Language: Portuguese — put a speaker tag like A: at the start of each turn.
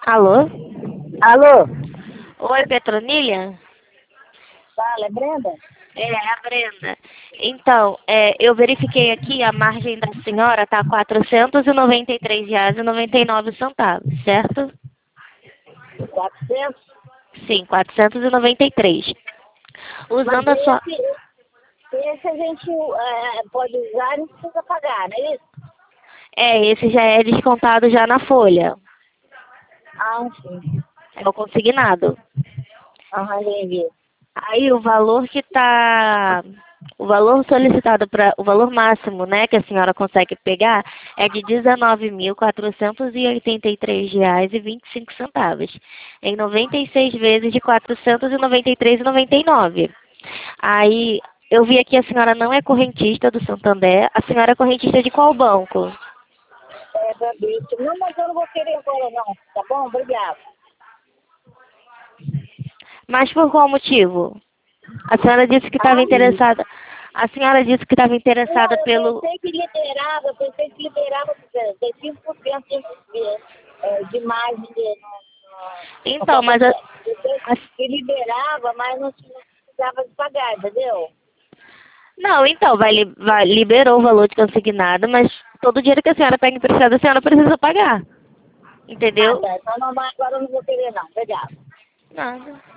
A: Alô?
B: Alô?
A: Oi, Petronilha?
B: Fala, é Brenda?
A: É a Brenda. Então, eu verifiquei aqui, a margem da senhora está R$ 493,99, certo?
B: 400?
A: Sim, 493.
B: Mas
A: Usando a sua...
B: esse a gente pode usar e não precisa pagar, não é isso?
A: Esse já é descontado já na folha.
B: Ah, sim.
A: É o consignado.
B: Ah, entendi.
A: Aí o valor que está... O valor solicitado para... O valor máximo, né, que a senhora consegue pegar é de R$ 19.483,25, em 96 vezes de R$ 493,99. Aí eu vi aqui a senhora não é correntista do Santander. A senhora é correntista de qual banco?
B: É, Bradesco. Não, mas eu não vou querer agora não, tá bom? Obrigado.
A: Mas por qual motivo? A senhora disse que estava
B: Ah,
A: interessada. A senhora disse que estava interessada
B: não, eu
A: pelo...
B: pensei que liberava 5% de margem no
A: Então, mas
B: conta-cheque. Pensei que liberava, mas não precisava de pagar, entendeu?
A: não, então, liberou o valor de consignado, mas todo dinheiro que a senhora pega emprestado, a senhora precisa pagar.
B: Ah,
A: Entendeu?
B: tá. Então não, agora eu não vou querer não. Obrigado.
A: Nada.